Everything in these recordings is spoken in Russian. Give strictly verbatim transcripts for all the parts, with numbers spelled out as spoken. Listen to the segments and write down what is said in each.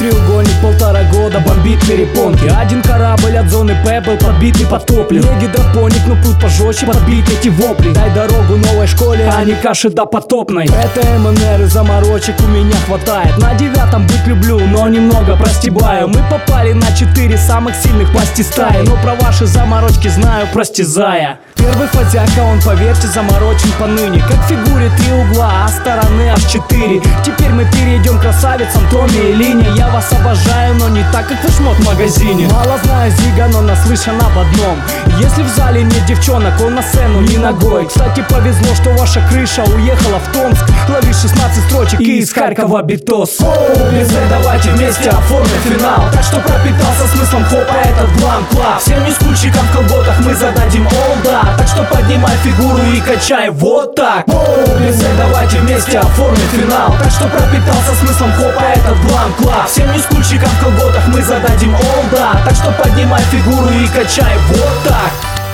треугольник полтора года бомбит перепонки. Один корабль от зоны П был подбитый под топливо. Не гидропоник, но путь пожестче, подбить эти вопли. Дай дорогу новой школе, а не каши допотопной. Это эм эн эр и заморочек у меня хватает. На девятом быть люблю, но немного простебаю. Мы попали на четыре самых сильных пасти стаи, но про ваши заморочки знаю, простезая. Первый фазяка, он, поверьте, заморочен поныне. Как в фигуре три угла, а стороны аж четыре. Теперь мы перейдем к красавицам Томми и Лине. Я вас обожаю, но не так, как ваш мод в магазине. Мало знаю Зига, но наслышан об одном: если в зале нет девчонок, он на сцену ни ногой. Кстати, повезло, что ваша крыша уехала в Томск. Лови шестнадцать строчек и из Харькова битос. Лизы, давайте вместе оформим финал. Так что пропитался смыслом хопа этот бланк клав. Всем нескульщикам в колготах мы зададим олда. Так что поднимай фигуру и качай вот так. Лизы, давайте вместе оформим финал. Так что пропитался смыслом хопа этот бланк клав. Всем нескульщикам в колготах мы зададим олда. Так что поднимай фигуру и качай вот так.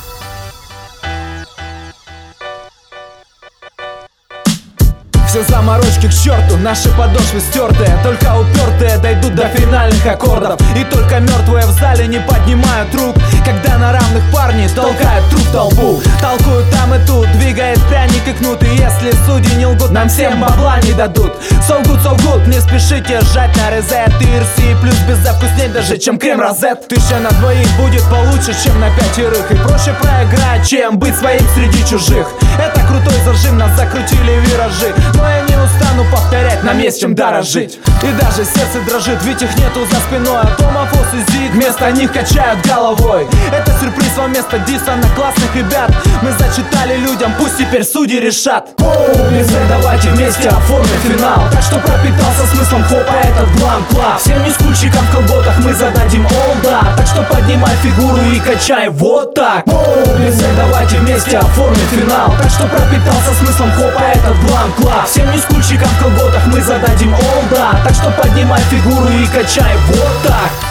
Все заморочки к черту, наши подошвы стертые. Только упертые дойдут до финальных аккордов. И только мертвые в зале не поднимают рук, когда на равных парни толкают труп толпу. Толкуют там и тут, двигает пряник и кнут. И если судьи не лгут, нам всем бабла не дадут. So good, so good, не спешите сжать на резет. И эр си плюс безе вкусней даже, чем крем розет. Тысяча на двоих будет получше, чем на пятерых. И проще проиграть, чем быть своим среди чужих. Это крутой зажим, нас закрутили виражи. Но я не устану повторять, нам есть чем дорожить. И даже сердце дрожит, ведь их нету за спиной. А Томофос и Зиг вместо них качают головой. Это сюрприз вам вместо диса на классных ребят. Мы зачитали людям, пусть теперь судьи решат. Лизы, давайте вместе оформим финал. Так что пропитался смыслом хопа этот бланк клав. Всем нескульщикам в колготах мы зададим олда. Так что поднимай фигуру и качай вот так. Лизы, давайте вместе оформим финал. Так что пропитался смыслом хопа этот бланк клав. Всем нескульщикам в колготах мы зададим олда. Так что поднимай фигуру и качай вот так.